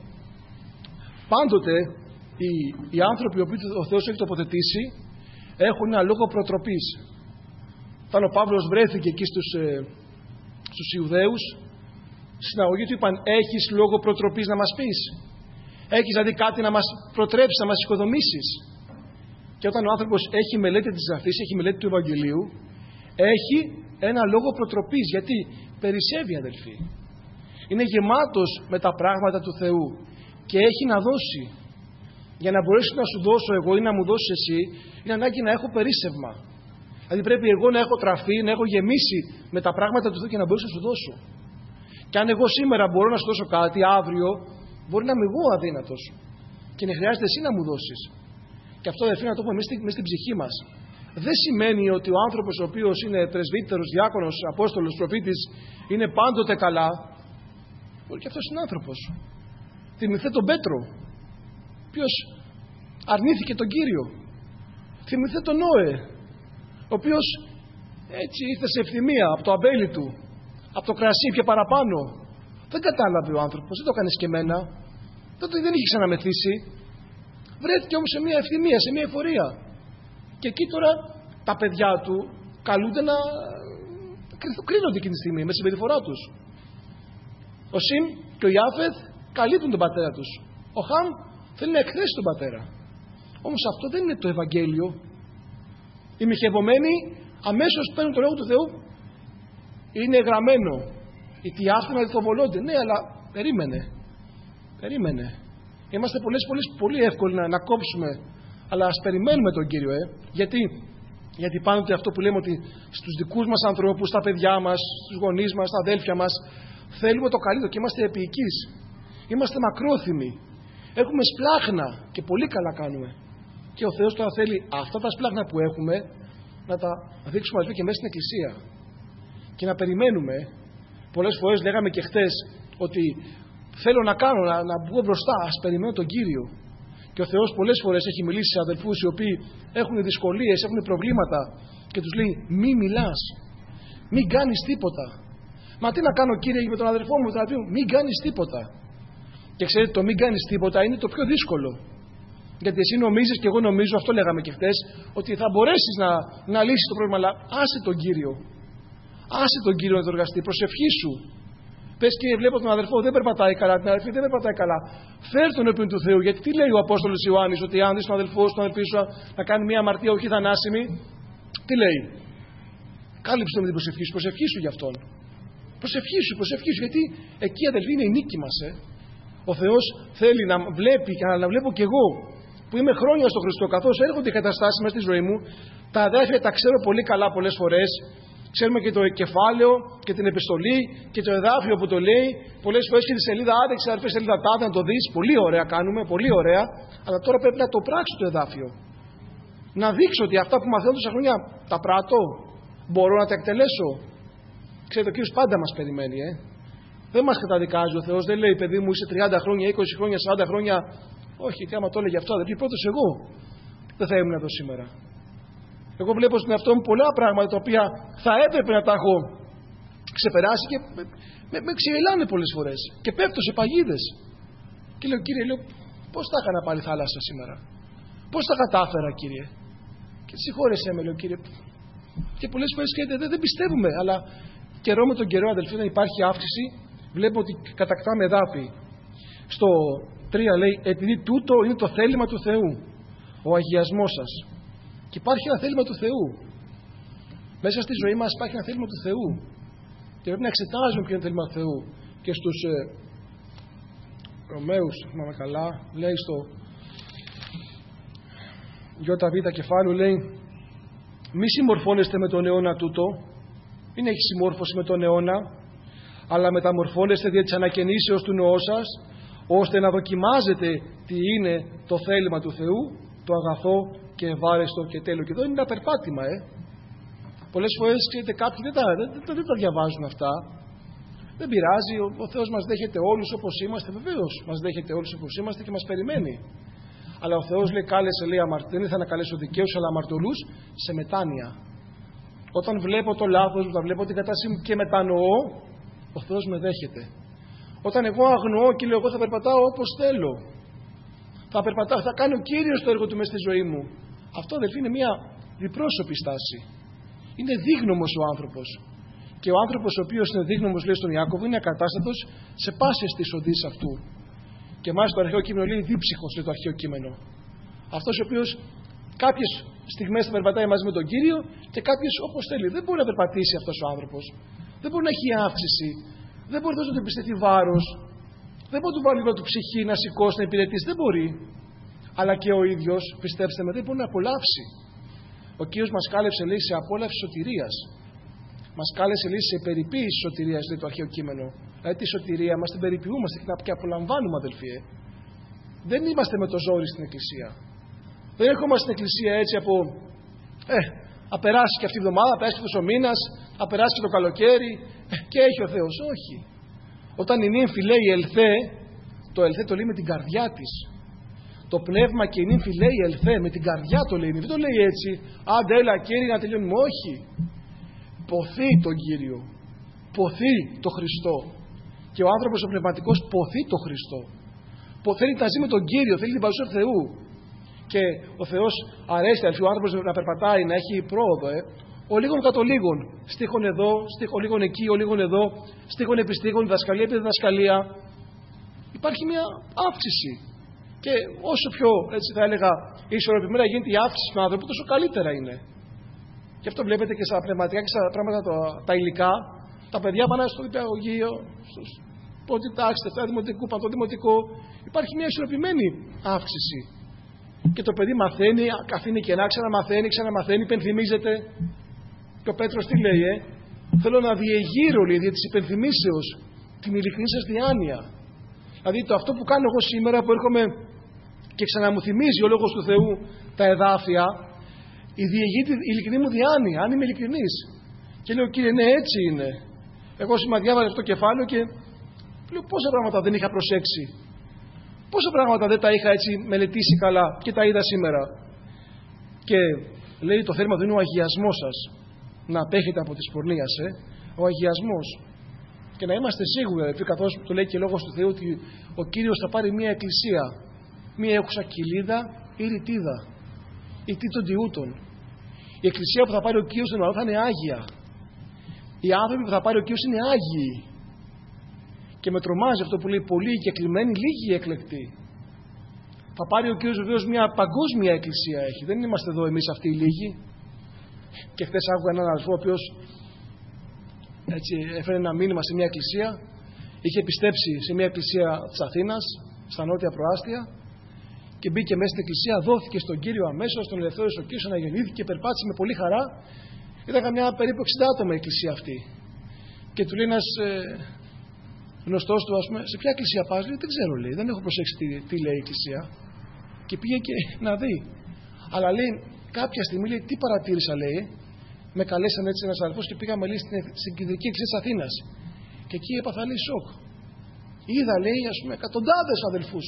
πάντοτε οι άνθρωποι οι οποίοι ο Θεός έχει τοποθετήσει έχουν ένα λόγο προτροπής. Όταν ο Παύλος βρέθηκε εκεί στους Ιουδαίους, στη συναγωγή του είπαν: έχεις λόγο προτροπής να μας πεις? Έχεις δηλαδή κάτι να μας προτρέψεις, να μας οικοδομήσεις? Και όταν ο άνθρωπος έχει μελέτη της Γραφής, έχει μελέτη του Ευαγγελίου, έχει ένα λόγο προτροπής. Γιατί περισσεύει, αδελφοί. Είναι γεμάτος με τα πράγματα του Θεού και έχει να δώσει. Για να μπορέσει να σου δώσω εγώ ή να μου δώσεις εσύ, είναι ανάγκη να έχω περίσσευμα. Δηλαδή πρέπει εγώ να έχω τραφεί, να έχω γεμίσει με τα πράγματα του Θεού και να μπορέσω να σου δώσω. Και αν εγώ σήμερα μπορώ να σου δώσω κάτι, αύριο μπορεί να είμαι εγώ αδύνατος. Και να χρειάζεται εσύ να μου δώσεις. Και αυτό, αδελφοί, να το πούμε μέσα στην ψυχή μας. Δεν σημαίνει ότι ο άνθρωπος ο οποίος είναι πρεσβύτερος, διάκονος, απόστολος, προφήτης, είναι πάντοτε καλά. Μπορεί και αυτός είναι άνθρωπος. Θυμηθείτε τον Πέτρο, οποίος αρνήθηκε τον Κύριο. Θυμηθείτε τον Νόε, ο οποίος έτσι ήρθε σε ευθυμία από το αμπέλι του, από το κρασί και παραπάνω. Δεν κατάλαβε ο άνθρωπος, δεν το έκανε και εμένα. Δεν είχε ξαναμεθύσει. Βρέθηκε όμως σε μια ευθυμία, σε μια εφορία. Και εκεί τώρα τα παιδιά του καλούνται να κρίνονται εκείνη τη στιγμή με τη συμπεριφορά τους. Ο Σιμ και ο Ιάφεθ καλύπτουν τον πατέρα τους. Ο Χαμ θέλει να εκθέσει τον πατέρα. Όμως αυτό δεν είναι το Ευαγγέλιο. Οι μοιχευωμένοι αμέσως παίρνουν το λόγο του Θεού. Είναι γραμμένο. Οι τιάφθοι να διθοβολώνται. Ναι, αλλά περίμενε. Είμαστε πολύ εύκολοι να κόψουμε. Αλλά ας περιμένουμε τον Κύριο. Γιατί πάντοτε αυτό που λέμε, ότι στους δικούς μας ανθρώπους, στα παιδιά μας, στους γονείς μας, στα αδέλφια μας, θέλουμε το καλύτερο και είμαστε επίοικείς. Είμαστε μακρόθυμοι. Έχουμε σπλάχνα και πολύ καλά κάνουμε. Και ο Θεός τώρα θέλει αυτά τα σπλάχνα που έχουμε να τα δείξουμε και μέσα στην Εκκλησία. Και να περιμένουμε. Πολλές φορές λέγαμε και χτες ότι θέλω να κάνω, να βγω μπροστά, ας περιμένω τον Κύριο. Και ο Θεός πολλές φορές έχει μιλήσει σε αδελφούς οι οποίοι έχουν δυσκολίες, έχουν προβλήματα και τους λέει: μη μιλάς, μην κάνεις τίποτα. Μα τι να κάνω, Κύριε, με τον αδελφό μου, θα πει: μην κάνεις τίποτα. Και ξέρετε, το μην κάνεις τίποτα είναι το πιο δύσκολο. Γιατί εσύ νομίζεις, και εγώ νομίζω, αυτό λέγαμε και χτες, ότι θα μπορέσεις να λύσεις το πρόβλημα, αλλά άσε τον Κύριο. Άσε τον Κύριο να το εργαστεί, προσευχήσου. Πες: και βλέπω τον αδερφό, δεν περπατάει καλά, την αδερφή δεν περπατάει καλά. Φέρ τον όποιον του Θεού. Γιατί τι λέει ο Απόστολος Ιωάννης, ότι αν δεις τον αδελφό σου, τον αδελφή σου να κάνει μια αμαρτία όχι θανάσιμη, τι λέει? Κάλυψε τον με την προσευχή σου, προσευχήσου γι' αυτόν. Προσευχήσου, γιατί εκεί, αδελφοί, είναι η νίκη μας. Ο Θεός θέλει να βλέπει και να βλέπω κι εγώ που είμαι χρόνια στον Χριστό, καθώς έρχονται οι καταστάσεις μέσα στη ζωή μου, τα αδέρφια τα ξέρω πολύ καλά πολλές φορές. Ξέρουμε και το κεφάλαιο και την επιστολή και το εδάφιο που το λέει. Πολλές φορές και τη σελίδα άδεξα, αρφή σελίδα τάδε, να το δεις. Πολύ ωραία κάνουμε, πολύ ωραία. Αλλά τώρα πρέπει να το πράξω το εδάφιο. Να δείξω ότι αυτά που μαθαίνω τόσα χρόνια τα πράττω. Μπορώ να τα εκτελέσω. Ξέρετε, ο Κύριος πάντα μας περιμένει, Δεν μας καταδικάζει ο Θεός. Δεν λέει, παιδί μου, είσαι 30 χρόνια, 20 χρόνια, 40 χρόνια. Όχι, και άμα το έλεγε αυτό, δεν πει πρώτος εγώ. Δεν θα ήμουν εδώ σήμερα. Εγώ βλέπω στον εαυτό μου πολλά πράγματα τα οποία θα έπρεπε να τα έχω ξεπεράσει και με ξεγελάνε πολλές φορές. Και πέφτω σε παγίδες. Και λέω, Κύριε, πώς θα έκανα πάλι θάλασσα σήμερα. Πώς τα κατάφερα, Κύριε. Και συγχώρεσέ με, λέω, Κύριε. Και πολλές φορές δεν πιστεύουμε, αλλά καιρό με τον καιρό, αδελφοί, να υπάρχει αύξηση. Βλέπω ότι κατακτάμε εδάφη. Στο 3 λέει, επειδή τούτο είναι το θέλημα του Θεού, ο αγιασμός σας. Και υπάρχει ένα θέλημα του Θεού. Μέσα στη ζωή μας υπάρχει ένα θέλημα του Θεού. Και πρέπει να εξετάζουμε ποιο είναι το θέλημα του Θεού. Και στους Ρωμαίους, θυμάμαι καλά, λέει στο ΙΒ κεφάλαιο, λέει, μη συμμορφώνεστε με τον αιώνα τούτο. Μην έχει συμμόρφωση με τον αιώνα, αλλά μεταμορφώνεστε δια της ανακαινήσεως του νοός σας, ώστε να δοκιμάζετε τι είναι το θέλημα του Θεού, το αγαθό και ευάρεστο και τέλειο. Και εδώ είναι ένα περπάτημα, Πολλές φορές, ξέρετε, κάποιοι δεν τα διαβάζουν αυτά. Δεν πειράζει, ο Θεός μας δέχεται όλους όπως είμαστε. Βεβαίως μας δέχεται όλους όπως είμαστε και μας περιμένει. Αλλά ο Θεός λέει, κάλεσε, λέει, δεν ήθελα να καλέσω δικαίους, αλλά αμαρτωλούς σε μετάνοια. Όταν βλέπω το λάθος μου, όταν βλέπω την κατάσταση μου και μετανοώ, ο Θεός με δέχεται. Όταν εγώ αγνοώ και λέω, εγώ θα περπατάω όπως θέλω. Θα κάνει ο Κύριος το έργο του μέσα στη ζωή μου. Αυτό, αδελφοί, είναι μια διπρόσωπη στάση. Είναι δίγνωμος ο άνθρωπος. Και ο άνθρωπος ο οποίος είναι δίγνωμος, λέει στον Ιάκωβο, είναι ακατάστατος σε πάσες τις οδείς αυτού. Και μάλιστα το αρχαίο κείμενο λέει δίψυχος, λέει το αρχαίο κείμενο. Αυτός ο οποίος κάποιες στιγμές θα περπατάει μαζί με τον Κύριο και κάποιες όπως θέλει. Δεν μπορεί να περπατήσει αυτός ο άνθρωπος. Δεν μπορεί να έχει αύξηση. Δεν μπορεί να του επιστεθεί βάρος. Δεν μπορεί να του βάλει λίγο του ψυχή, να σηκώσει, να υπηρετήσει. Δεν μπορεί. Αλλά και ο ίδιος, πιστέψτε με, δεν μπορεί να απολαύσει. Ο Κύριος μας κάλεψε, λέει, σε απόλαυση σωτηρίας. Μας κάλεσε, λέει, σε περιποίηση σωτηρίας, λέει το αρχαίο κείμενο. Δηλαδή τη σωτηρία μας την περιποιούμαστε και απολαμβάνουμε, αδελφοί. Δεν είμαστε με το ζόρι στην Εκκλησία. Δεν ερχόμαστε στην Εκκλησία έτσι από θα περάσει και αυτή η εβδομάδα, θα περάσει και ο μήνας, θα περάσει και το καλοκαίρι και έχει ο Θεός. Όχι. Όταν η νύμφη λέει ελθέ, το ελθέ το λέει με την καρδιά της. Το πνεύμα και η νύμφη λέει ελθέ, με την καρδιά το λέει. Δεν το λέει έτσι, άντε έλα Κύριε να τελειώνουμε. Όχι. Ποθεί τον Κύριο. Ποθεί το Χριστό. Και ο άνθρωπος ο πνευματικός ποθεί το Χριστό. Θέλει να ζει με τον Κύριο, θέλει την παρουσία του Θεού. Και ο Θεός αρέσει ο άνθρωπος να περπατάει, να έχει πρόοδο. Ο λίγον κατ' ο λίγον. Στίχον εδώ, στίχον λίγον εκεί, ο λίγον εδώ, στίχον επί στίχον, διδασκαλία επί διδασκαλία. Υπάρχει μια αύξηση. Και όσο πιο, έτσι θα έλεγα, ισορροπημένα γίνεται η αύξηση του άνθρωπου, τόσο καλύτερα είναι. Και αυτό βλέπετε και στα πνευματικά και στα πράγματα τα υλικά. Τα παιδιά πάνε στο υπηαγωγείο, στο πρώτη τάξη, δευτέρα δημοτικού, παντοδημοτικό. Υπάρχει μια ισορροπημένη αύξηση. Και το παιδί μαθαίνει, αφήνει κενά, ξαναμαθαίνει, υπενθυμίζεται. Και ο Πέτρος τι λέει, θέλω να διεγείρω, λέει, δια της υπενθυμίσεως, την ειλικρινή σας διάνοια. Δηλαδή το αυτό που κάνω εγώ σήμερα, που έρχομαι και ξαναμου θυμίζει ο Λόγος του Θεού τα εδάφια, η ειλικρινή μου διάνοια, αν είμαι ειλικρινής. Και λέω, Κύριε, ναι, έτσι είναι. Εγώ σήμερα διάβαζα αυτό το κεφάλαιο και λέω πόσα πράγματα δεν είχα προσέξει. Πόσα πράγματα δεν τα είχα έτσι μελετήσει καλά και τα είδα σήμερα. Και λέει το θέλημα του είναι ο αγιασμός σας. Να απέχετε από τις πορνείας, ο αγιασμός. Και να είμαστε σίγουροι, καθώς το λέει και Λόγος του Θεού, ότι ο Κύριος θα πάρει μια εκκλησία, μια έχουσα κοιλίδα ή ρητίδα, ή τίτων τιούτων. Η εκκλησία που θα πάρει ο Κύριος στον ουρανό θα είναι άγια. Οι άνθρωποι που θα πάρει ο Κύριος είναι άγιοι. Και με τρομάζει αυτό που λέει πολλοί εγκεκριμένοι, λίγοι εκλεκτοί. Θα πάρει ο Κύριος βεβαίως μια παγκόσμια εκκλησία έχει. Δεν είμαστε εδώ εμείς αυτοί οι λίγοι. Και χθες άκουγα έναν αδελφό ο οποίος έτσι έφερε ένα μήνυμα σε μια εκκλησία. Είχε πιστέψει σε μια εκκλησία της Αθήνας, στα νότια προάστια. και μπήκε μέσα στην εκκλησία, δόθηκε στον Κύριο αμέσως, τον ελευθέρωσε ο Κύριος, αναγεννήθηκε, περπάτησε με πολύ χαρά. Ήταν καμιά περίπου 60 άτομα η εκκλησία αυτή. Και του λέει ένας γνωστός του, ας πούμε, σε ποια εκκλησία πας? Λέει, δεν ξέρω, λέει, δεν έχω προσέξει τι λέει η εκκλησία. Και πήγε και να δει. Αλλά λέει, κάποια στιγμή, λέει, τι παρατήρησα, λέει, με καλέσαν έτσι ένας αδελφός και πήγαμε, λέει, στην κεντρική εκκλησία της Αθήνας. Και εκεί έπαθα, λέει, σοκ. Είδα, λέει, ας πούμε, εκατοντάδες αδελφούς.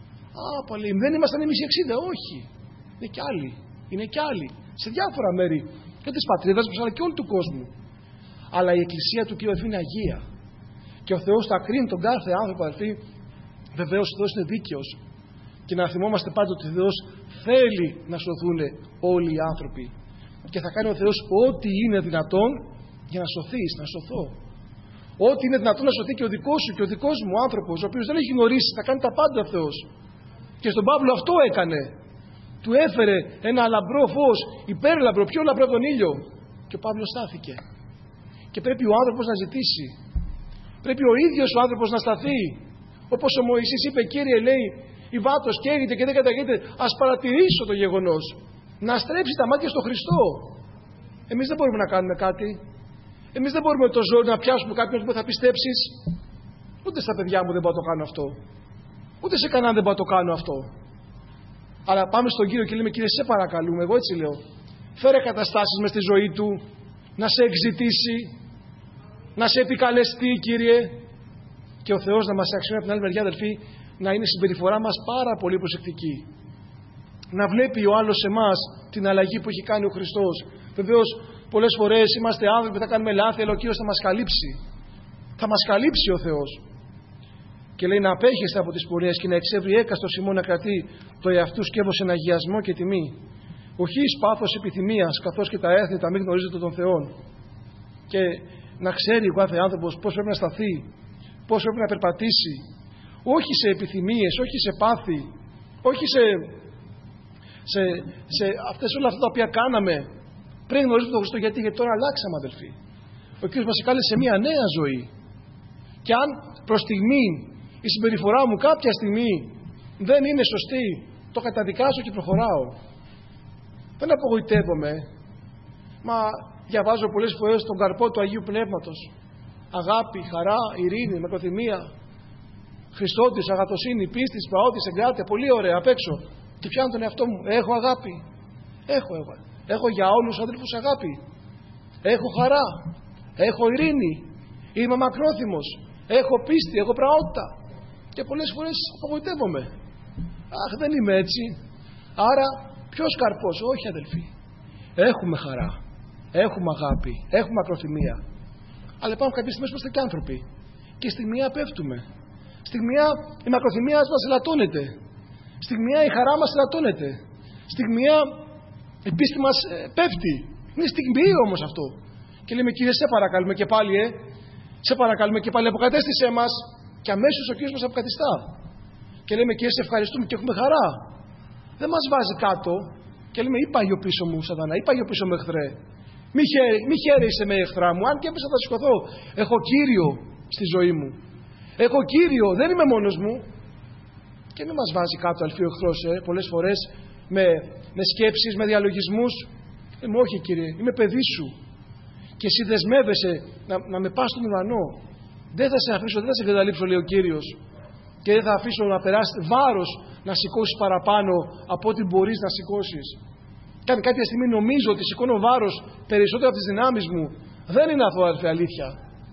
Α, λέει, δεν ήμασταν εμείς οι 60, όχι. Είναι κι άλλοι. Είναι κι άλλοι. Σε διάφορα μέρη και της πατρίδας μας, αλλά και όλου του κόσμου. Αλλά η εκκλησία του Κύριου είναι αγία. Και ο Θεός θα κρίνει τον κάθε άνθρωπο, αδελφοί. Βεβαίως ο Θεός είναι δίκαιος. Και να θυμόμαστε πάντοτε ότι ο Θεός θέλει να σωθούν όλοι οι άνθρωποι. Και θα κάνει ο Θεός ό,τι είναι δυνατόν για να σωθείς, να σωθώ. Ό,τι είναι δυνατόν να σωθεί και ο δικός σου και ο δικός μου άνθρωπος, ο οποίος δεν έχει γνωρίσει, θα κάνει τα πάντα ο Θεός. Και στον Παύλο αυτό έκανε. Του έφερε ένα λαμπρό φως, υπέρλαμπρο, πιο λαμπρό από τον ήλιο. Και ο Παύλος στάθηκε. Και πρέπει ο άνθρωπος να ζητήσει. Πρέπει ο ίδιος ο άνθρωπος να σταθεί. Όπως ο Μωυσής είπε, Κύριε, λέει, η βάτος καίγεται και δεν καταγείται. Ας παρατηρήσω το γεγονός. Να στρέψει τα μάτια στο Χριστό. Εμείς δεν μπορούμε να κάνουμε κάτι. Εμείς δεν μπορούμε το ζόρι να πιάσουμε κάποιον που θα πιστέψεις. Ούτε στα παιδιά μου δεν μπορώ να το κάνω αυτό. Ούτε σε κανέναν δεν μπορώ να το κάνω αυτό. Αλλά πάμε στον Κύριο και λέμε, Κύριε, σε παρακαλούμε, εγώ έτσι λέω. Φέρε καταστάσεις μες στη ζωή του, να σε εξητήσει, να σε επικαλεστεί, Κύριε. Και ο Θεός να μας αξιώνει από την άλλη μεριά, αδελφοί, να είναι η συμπεριφορά μας πάρα πολύ προσεκτική. Να βλέπει ο άλλος σε εμάς την αλλαγή που έχει κάνει ο Χριστός. Βεβαίως, πολλές φορές είμαστε άνθρωποι που θα κάνουμε λάθη, αλλά ο Κύριος θα μας καλύψει. Θα μας καλύψει ο Θεός. Και λέει να απέχεστε από τις πορείες και να εξεύρει έκαστο ημών να κρατεί το εαυτού σκεύος εν αγιασμό και τιμή. Όχι εις πάθος επιθυμίας, καθώς και τα έθνη τα μη γνωρίζετε των Θεών. Και να ξέρει ο κάθε άνθρωπος πώς πρέπει να σταθεί, πώς πρέπει να περπατήσει. Όχι σε επιθυμίες, όχι σε πάθη, όχι σε αυτές όλα αυτά τα οποία κάναμε πριν γνωρίζουμε τον Χριστό. Γιατί τώρα αλλάξαμε, αδελφοί. Ο Κύριος μας εκάλεσε σε μια νέα ζωή. Και αν προς στιγμή η συμπεριφορά μου κάποια στιγμή δεν είναι σωστή, το καταδικάζω και προχωράω. Δεν απογοητεύομαι. Μα διαβάζω πολλές φορές τον καρπό του Αγίου Πνεύματος. Αγάπη, χαρά, ειρήνη, μακροθυμία, Χριστότης, αγαθοσύνη, πίστης, πραότης, εγκράτεια. Πολύ ωραία απ' έξω. Και πιάνω τον εαυτό μου. Έχω αγάπη. Έχω για όλους τους αδελφούς αγάπη. Έχω χαρά. Έχω ειρήνη. Είμαι μακρόθυμος. Έχω πίστη. Έχω πραότητα. Και πολλές φορές απογοητεύομαι. Αχ, δεν είμαι έτσι. Άρα, ποιος καρπός? Όχι, αδελφοί. Έχουμε χαρά. Έχουμε αγάπη. Έχουμε μακροθυμία. Αλλά υπάρχουν κάποιες στιγμές που είμαστε και άνθρωποι. Και στη μία πέφτουμε. Στη μία η μακροθυμία μας ελαττώνεται. Στη μία η χαρά μας ελαττώνεται. Στη μία η πίστη μας πέφτει. Είναι στιγμή όμως αυτό. Και λέμε, Κύριε, σε παρακαλούμε και πάλι, σε παρακαλούμε και πάλι, αποκατέστησέ μας. Και αμέσως ο Κύριος μας αποκαθιστά. Και λέμε, Κύριε, σε ευχαριστούμε και έχουμε χαρά. Δεν μας βάζει κάτω. Και λέμε, ή πάγιο πίσω μου, Σατανά, ή πάγιο πίσω μου, εχθρέ. Μη χαίρεσαι με εχθρά μου. Αν και έπεσα θα σηκωθώ. Έχω Κύριο στη ζωή μου. Έχω Κύριο, δεν είμαι μόνος μου. Και μην μας βάζει κάτω, αλφή ο εχθρός, πολλές φορές με σκέψεις, με διαλογισμούς. Λέμε, όχι, Κύριε, είμαι παιδί σου. Και εσύ δεσμεύεσαι να με πας στον ουρανό. Δεν θα σε αφήσω, δεν θα σε εγκαταλείψω, λέει ο Κύριος. Και δεν θα αφήσω να περάσει βάρος να σηκώσεις παραπάνω από ό,τι μπορείς να σηκώσεις. Και αν κάποια στιγμή νομίζω ότι σηκώνω βάρος περισσότερο από τις δυνάμεις μου, δεν είναι αυτό, αδελφέ, αλήθεια.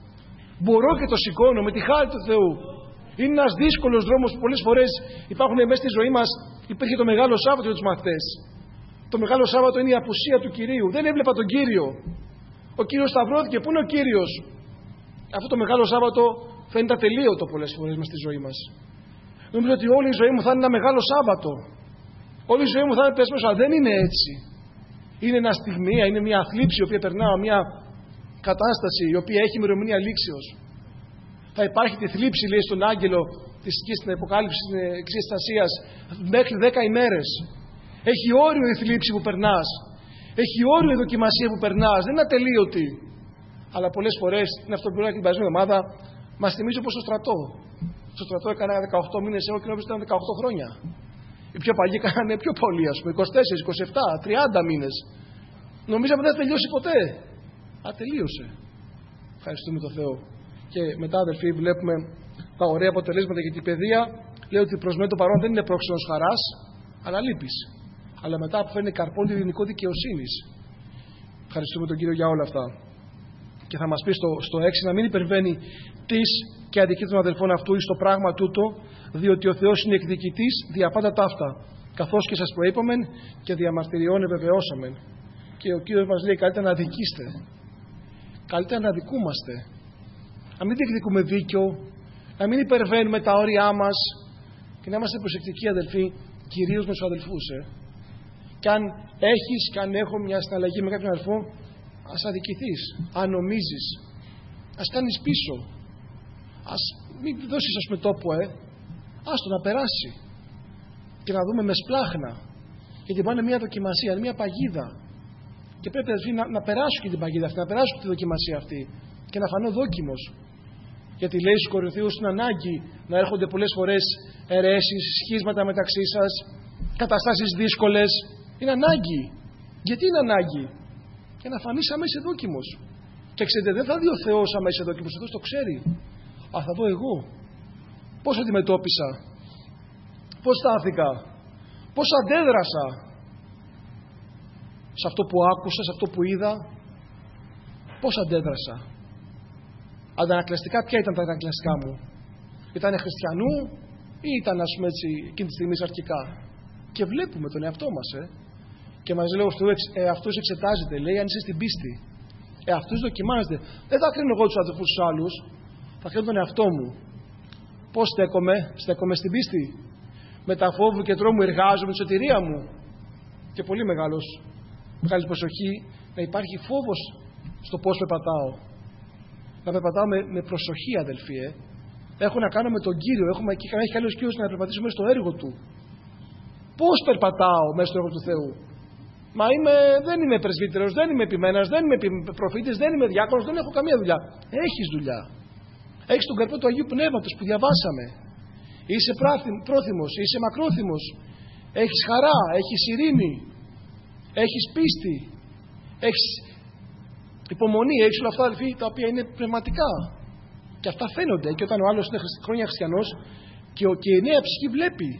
Μπορώ και το σηκώνω με τη χάρη του Θεού. Είναι ένας δύσκολος δρόμος που πολλές φορές υπάρχουν μέσα στη ζωή μας. Υπήρχε το Μεγάλο Σάββατο για τους μαθητές. Το Μεγάλο Σάββατο είναι η απουσία του Κυρίου. Δεν έβλεπα τον Κύριο. Ο Κύριος σταυρώθηκε. Πού είναι ο Κύριος? Αυτό το Μεγάλο Σάββατο φαίνεται ατελείωτο πολλές φορές μέσα στη ζωή μας. Νομίζω ότι όλη η ζωή μου θα είναι ένα Μεγάλο Σάββατο. Όλη η ζωή μου θα είναι πεσμένο. Δεν είναι έτσι. Είναι ένα στιγμία, είναι μια θλίψη η οποία περνάω, μια κατάσταση η οποία έχει ημερομηνία λήξεως. Θα υπάρχει τη θλίψη, λέει στον άγγελο της σκής στην Αποκάλυψη της Ασίας, μέχρι 10 ημέρες. Έχει όριο η θλίψη που περνάς. Έχει όριο η δοκιμασία που περνάς. Δεν είναι ατελείωτη. Αλλά πολλές φορές, είναι αυτό που πήραμε την περασμένη εβδομάδα, μας θυμίζει όπως στο στρατό. Στο στρατό έκανα 18 μήνες εγώ και νόμιζα ότι ήταν 18 χρόνια. Οι πιο παλιοί κάνανε πιο πολύ, ας πούμε, 24, 27, 30 μήνες. Νομίζαμε δεν θα τελειώσει ποτέ. Τελείωσε. Ευχαριστούμε τον Θεό. Και μετά, αδελφοί, βλέπουμε τα ωραία αποτελέσματα, γιατί η παιδεία λέει ότι προς το παρόν δεν είναι πρόξενος χαράς, αλλά λύπης. Αλλά μετά αποφέρνει καρπόν τη δινικό δικαιοσύνης. Ευχαριστούμε τον Κύριο για όλα αυτά. Και θα μας πει στο 6 να μην υπερβαίνει της και αδική των αδελφών αυτού εις το πράγμα τούτο, διότι ο Θεός είναι εκδικητής δια πάντα ταύτα, καθώς και σας προείπομεν και διαμαρτυριών ευεβαιώσαμεν. Και ο Κύριος μας λέει καλύτερα να αδικήστε. Καλύτερα να αδικούμαστε. Να μην διεκδικούμε δίκιο, να μην υπερβαίνουμε τα όρια μας και να είμαστε προσεκτικοί, αδελφοί, κυρίως με τους αδελφούς. Και αν έχεις και αν έχω μια συναλλαγή με κάποιον αδελφό, ας αδικηθείς. Αν νομίζεις, ας κάνεις πίσω. Ας μην δώσεις, ας πούμε, τόπο, άστο να περάσει. Και να δούμε με σπλάχνα. Γιατί μπορεί να είναι μια δοκιμασία, είναι μια παγίδα. Και πρέπει, αδελφοί, να περάσω και την παγίδα αυτή, να περάσω και τη δοκιμασία αυτή. Και να φανώ δόκιμος. Γιατί λέει στους Κορινθίους είναι ανάγκη να έρχονται πολλές φορές αιρέσεις, σχίσματα μεταξύ σας, καταστάσεις δύσκολες. Είναι ανάγκη. Γιατί είναι ανάγκη? Για να φανείς αμέσως δόκιμος. Και ξέρετε, δεν θα δει ο Θεός αμέσως δόκιμος, ο Θεός το ξέρει. Αλλά θα δω εγώ. Πώς αντιμετώπισα, πώς στάθηκα, πώς αντέδρασα σε αυτό που άκουσα, σε αυτό που είδα, πώς αντέδρασα. Αντανακλαστικά, ποια ήταν τα αντανακλαστικά μου? Ήτανε χριστιανού ή ήταν, ας πούμε, έτσι, εκείνη τη στιγμή σαρκικά? Και βλέπουμε τον εαυτό μας, και μας λέει αυτούς εξετάζετε, λέει, αν είσαι στην πίστη. Αυτούς δοκιμάζετε. Δεν θα κρίνω εγώ τους αδελφούς τους άλλους, θα κρίνω τον εαυτό μου. Πώς στέκομαι στην πίστη? Με τα φόβου και τρόμου εργάζομαι τη σωτηρία μου? Και πολύ μεγάλη προσοχή να υπάρχει φόβος στο πώς περπατάω. Να περπατάω με προσοχή, αδελφοί. Έχω να κάνω με τον Κύριο. Έχει καλός Κύριος να περπατήσω μέσα στο έργο Του. Πώς περπατάω μέσα στο έργο του Θεού? Μα δεν είμαι πρεσβύτερος, δεν είμαι επιμένας, δεν είμαι προφήτης, δεν είμαι διάκονος, δεν έχω καμία δουλειά. Έχεις δουλειά. Έχεις τον καρπό του Αγίου Πνεύματος που διαβάσαμε. Είσαι πρόθυμος, είσαι μακρόθυμος. Έχεις χαρά, έχεις ειρήνη, έχεις πίστη, έχεις υπομονή, έχεις όλα αυτά, αδελφοί, τα οποία είναι πνευματικά. Και αυτά φαίνονται. Και όταν ο άλλος είναι χρόνια χριστιανός και η νέα ψυχή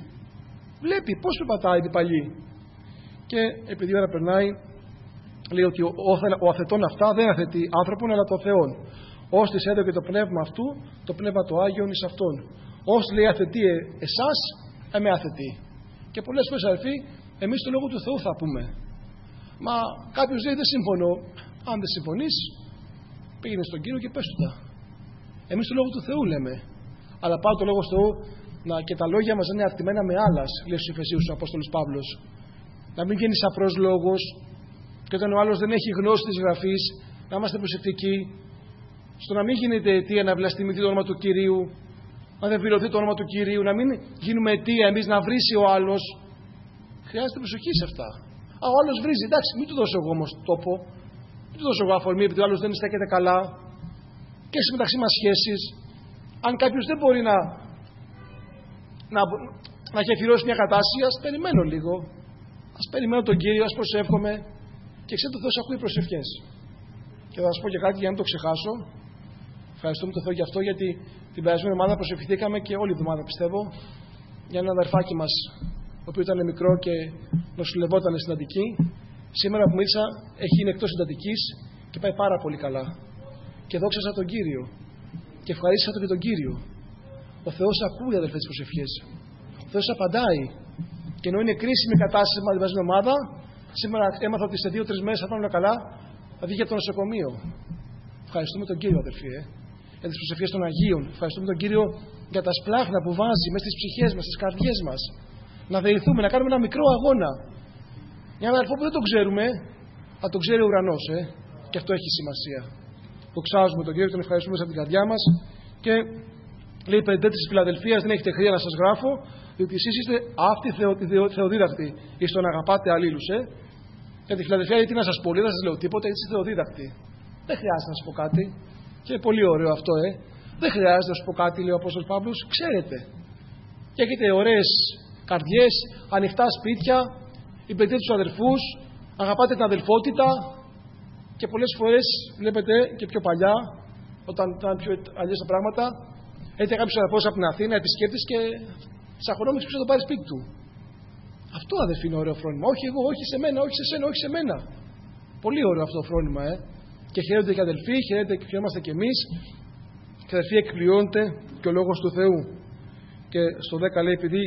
βλέπει πώς περπατάει την παλιή. Και επειδή η ώρα περνάει, λέει ότι ο αθετών αυτά δεν αθετεί άνθρωπον, αλλά το Θεόν. Ως της έδωκε το πνεύμα αυτού, το πνεύμα το Άγιον εις αυτόν. Ως λέει αθετεί εσάς, με αθετεί. Και πολλές φορές, αδελφοί, εμείς το λόγο του Θεού θα πούμε. Μα κάποιος λέει δεν συμφωνώ. Αν δεν συμφωνείς, πήγαινε στον Κύριο και πες του τα. Εμείς το λόγο του Θεού λέμε. Αλλά πάω το λόγο του Θεού και τα λόγια μας είναι αρτημένα με άλλας, λέει στους Εφεσίους ο Απόστολος Παύλος. Να μην γίνει απλός λόγος, και όταν ο άλλος δεν έχει γνώση της γραφής, να είμαστε προσεκτικοί, στο να μην γίνεται αιτία να βλαστημηθεί το όνομα του Κυρίου, να δεν πληρωθεί το όνομα του Κυρίου, να μην γίνουμε αιτία εμείς να βρίσει ο άλλος. Χρειάζεται προσοχή σε αυτά. Ο άλλος βρίζει, εντάξει, μην του δώσω εγώ όμως τόπο, μην του δώσω εγώ αφορμή, επειδή ο άλλος δεν στέκεται καλά. Και στις μεταξύ μας σχέσεις, αν κάποιος δεν μπορεί να γεφυρώσει μια κατάσταση, ας περιμένω λίγο. Ας περιμένω τον Κύριο, ας προσεύχομαι και ξέρετε ο Θεός ακούει προσευχές. Και θα σας πω και κάτι για να μην το ξεχάσω. Ευχαριστούμε τον Θεό για αυτό, γιατί την περασμένη εβδομάδα προσευχηθήκαμε και όλη η εβδομάδα πιστεύω για ένα αδερφάκι μας, ο οποίος ήταν μικρό και νοσηλευόταν στην Αττική. Σήμερα που μίλησα είναι εκτός συντατικής και πάει πάρα πολύ καλά. Και δόξασα τον Κύριο και ευχαρίστησα τον και τον Κύριο. Ο Θεός ακούει, αδελφέ, τις προσευχές. Ο Θεός απαντάει. Και ενώ είναι κρίσιμη κατάσταση την περασμένη εβδομάδα, σήμερα έμαθα ότι σε 2-3 μέρες θα πάνε όλα καλά, θα βγει από το νοσοκομείο. Ευχαριστούμε τον Κύριο, αδελφοί, για τις προσευχές των Αγίων. Ευχαριστούμε τον Κύριο για τα σπλάχνα που βάζει μέσα στις ψυχές μας, στις καρδιές μας. Να δεηθούμε, να κάνουμε ένα μικρό αγώνα. Για έναν αδελφό που δεν τον ξέρουμε, θα τον ξέρει ο ουρανός, και αυτό έχει σημασία. Το ξάζουμε τον Κύριο, τον ευχαριστούμε μέσα από την καρδιά μας. Και λέει: Πεντέτες της Φιλαδελφίας, δεν έχετε χρία να σας γράφω, διότι εσείς είστε αυτοί θεοδίδακτοι, εις τον αγαπάτε αλλήλους. Για τη Φιλαδελφία, γιατί να σας πω, δεν σας λέω τίποτα, γιατί είστε θεοδίδακτοι. Δεν χρειάζεται να σας πω κάτι. Και είναι πολύ ωραίο αυτό, Δεν χρειάζεται να σας πω κάτι, λέει ο Απόστολος Παύλος, ξέρετε. Και έχετε ωραίες καρδιές, ανοιχτά σπίτια, υπηρετείτε τους αδερφούς, αγαπάτε την αδελφότητα και πολλές φορές βλέπετε και πιο παλιά, όταν ήταν πιο αλλιώς τα πράγματα, έρχεται κάποιος αδερφός από την Αθήνα, επισκέπτης και σαχωνόμαστε ποιος θα το πάρει σπίτι του. Αυτό, αδερφοί, είναι ωραίο φρόνημα. Όχι εγώ, όχι σε μένα, όχι σε σένα, όχι σε μένα. Πολύ ωραίο αυτό το φρόνημα, Και χαίρονται και αδελφοί, χαιρόμαστε και εμείς. Και αδελφοί, εκπληρώνεται και ο λόγος του Θεού. Και στο 10 λέει, επειδή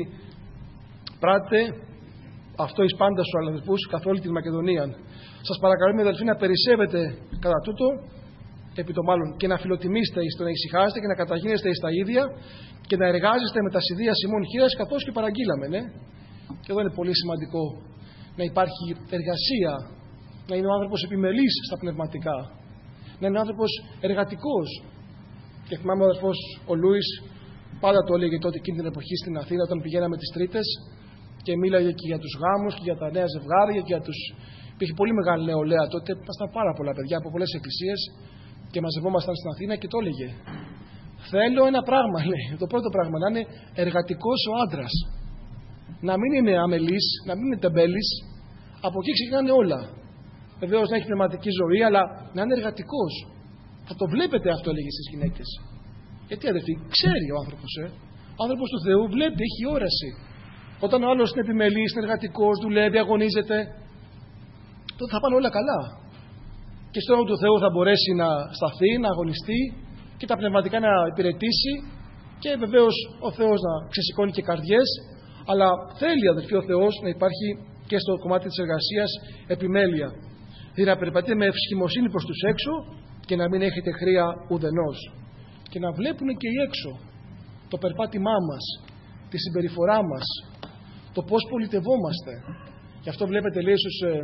πράτε αυτό εις πάντα στους αδελφούς καθ' όλη την Μακεδονία. Σας παρακαλούμε, αδελφοί, να περισσεύετε κατά τούτο, επί το μάλλον, και να φιλοτιμήσετε εις το να ησυχάσετε και να καταγίνεστε εις τα ίδια και να εργάζεστε με τα σιδεία ημών χείρας, καθώς και παραγγείλαμε, Και εδώ είναι πολύ σημαντικό να υπάρχει εργασία, να είναι ο άνθρωπος επιμελής στα πνευματικά, να είναι ο άνθρωπος εργατικός. Και θυμάμαι ο αδερφός ο Λούις πάντα το έλεγε τότε εκείνη την εποχή στην Αθήνα, όταν πηγαίναμε τις Τρίτες και μίλαγε και για τους γάμους και για τα νέα ζευγάρια και για τους. Υπήρχε πολύ μεγάλη νεολαία τότε, ήμασταν πάρα πολλά παιδιά από πολλές εκκλησίες και μαζευόμασταν στην Αθήνα και το έλεγε. Θέλω ένα πράγμα, λέει. Το πρώτο πράγμα, να είναι εργατικός ο άντρας. Να μην είναι αμελής, να μην είναι τεμπέλης. Από εκεί ξεκινάνε όλα. Βεβαίως να έχει πνευματική ζωή, αλλά να είναι εργατικός. Θα το βλέπετε αυτό, έλεγε στις γυναίκες. Γιατί, αδερφοί, ξέρει ο άνθρωπος, Ο άνθρωπος του Θεού βλέπει, έχει όραση. Όταν ο άλλος είναι επιμελής, είναι εργατικός, δουλεύει, αγωνίζεται, τότε θα πάνε όλα καλά. Και στο όνομα του Θεού θα μπορέσει να σταθεί, να αγωνιστεί και τα πνευματικά να υπηρετήσει και βεβαίως ο Θεός να ξεσηκώνει και καρδιές, αλλά θέλει, αδελφοί, ο Θεός να υπάρχει και στο κομμάτι της εργασίας επιμέλεια. Δηλαδή να περιπατείτε με ευσχημοσύνη προς τους έξω και να μην έχετε χρία ουδενός. Και να βλέπουν και οι έξω το περπάτημά μας, τη συμπεριφορά μας, το πώς πολιτευόμαστε. Γι' αυτό βλέπετε, λέει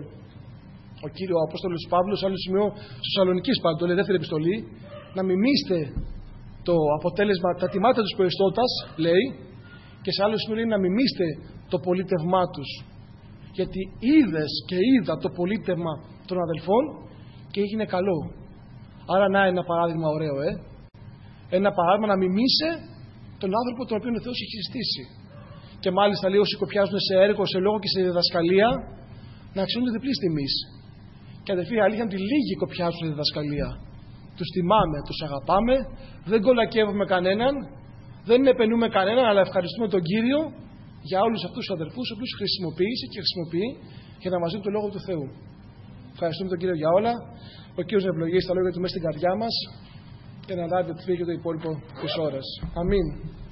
ο κύριο Απόστολος Παύλος, άλλο σημείο στους Σαλονικής πάντα, το λέει δεύτερη επιστολή, να μιμήστε το αποτέλεσμα, τα τιμάτα τους προϊστώτας, λέει, και σε άλλο σημείο λέει να μιμήστε το πολίτευμά τους. Γιατί είδες και είδα το πολίτευμα των αδελφών και έγινε καλό. Άρα να ένα παράδειγμα ωραίο, Ένα παράδειγμα να μιμήσει τον άνθρωπο τον οποίο ο Θεός έχει συστήσει. Και μάλιστα λέει όσοι κοπιάζουν σε έργο, σε λόγο και σε διδασκαλία, να αξιώνουν διπλής τιμής. Και αδελφοί, η αλήθεια είναι ότι λίγοι κοπιάζουν στη διδασκαλία. Τους τιμάμε, τους αγαπάμε, δεν κολακεύουμε κανέναν, δεν επενούμε κανέναν, αλλά ευχαριστούμε τον Κύριο για όλους αυτούς τους αδελφούς, τους οποίους χρησιμοποίησε και χρησιμοποιεί για να μας δίνει το λόγο του Θεού. Ευχαριστούμε τον Κύριο για όλα. Ο Κύριος να ευλογήσει τα λόγια του μέσα στην καρδιά μας και να λάβει το το υπόλοιπο της ώρας. Αμήν.